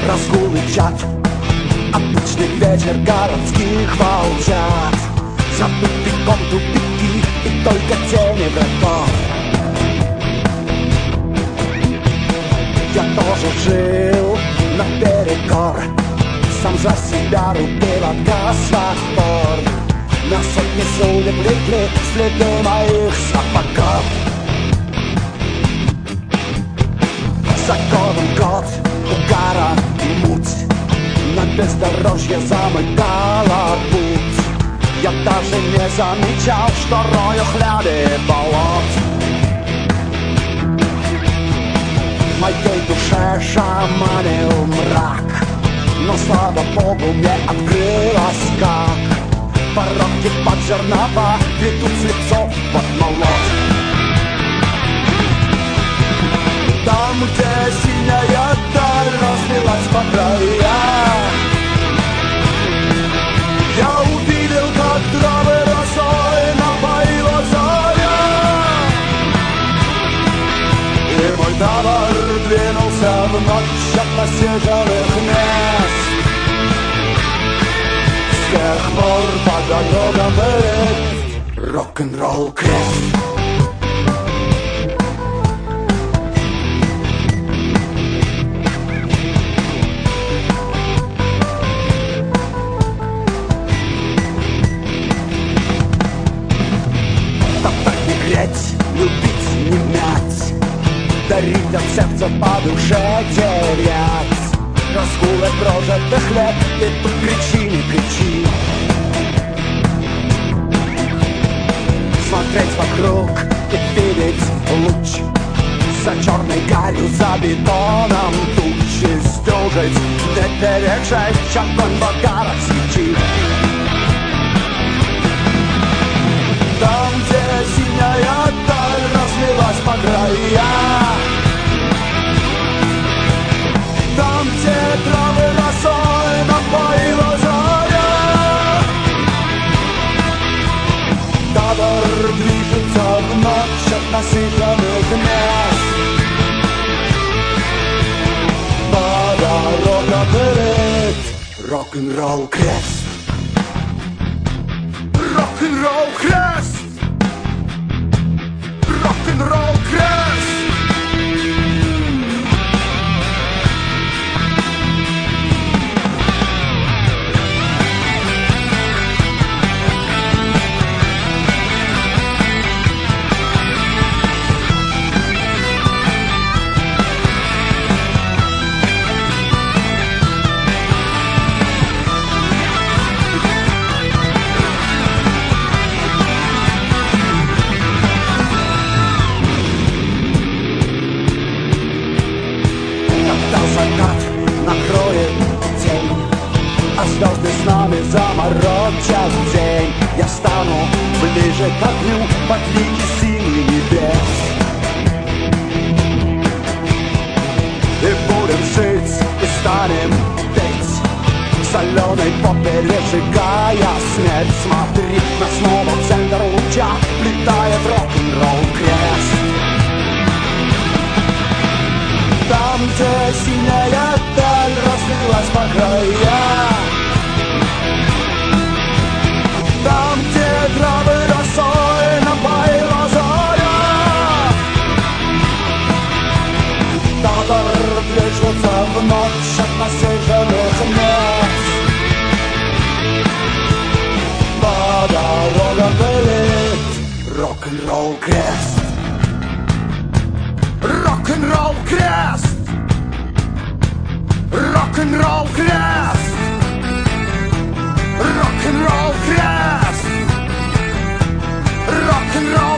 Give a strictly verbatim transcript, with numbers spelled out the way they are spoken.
разгулы чат, обычный вечер городских волчат. За тупиком тупики и только тени врагов. Я тоже жил наперекор, сам за себя рубил от космопор. На сотни судеб легли следы моих сапогов. За годом год, угара и муть, на бездорожье замыкала путь. Я даже не замечал, что рою хляби болот. В моей душе шаманил мрак, но, слава богу, мне открылось как. Пороки под жернова ведут с лицом под молот. Там, где синяя даль разлилась по краям, я увидел, как травы росой напоила заря. И мой табор двинулся в ночь от насиженных мест. С тех пор по дорогам лежит рок-н-ролл крест. Любить, не мять, дарить от сердца по душе терять. Разгулы прожитых лет, ты тут кричи, не кричи. Смотреть вокруг и видеть луч за черной гарью, за бетоном тучи. Сдюжить, не пережечь огонь в огарах свечи. Там, где синяя даль разлилась по краям, там, где травы росой напоила заря. Табор движется в ночь от насыпанных мест. По дорогам лежит рок-н-ролл крест. Рок-н-ролл крест! Рок-н-ролл крест! Звезды с нами заморочат день. Я стану ближе к огню под лики синих небес. И будем жить, и станем петь в соленой попе, сжигая смерть. Смотри, нас снова в центр луча летает рок-н-ролл крест. Там, где синяя даль разлилась по краям, там, где травы росой напоила заря. Табор движется в ночь от насиженных мест. По дорогам пылит рок-н-ролл крест. Рок-н-ролл крест! Рок-н-ролл крест! Рок-н-ролл крест! Рок-н-ролл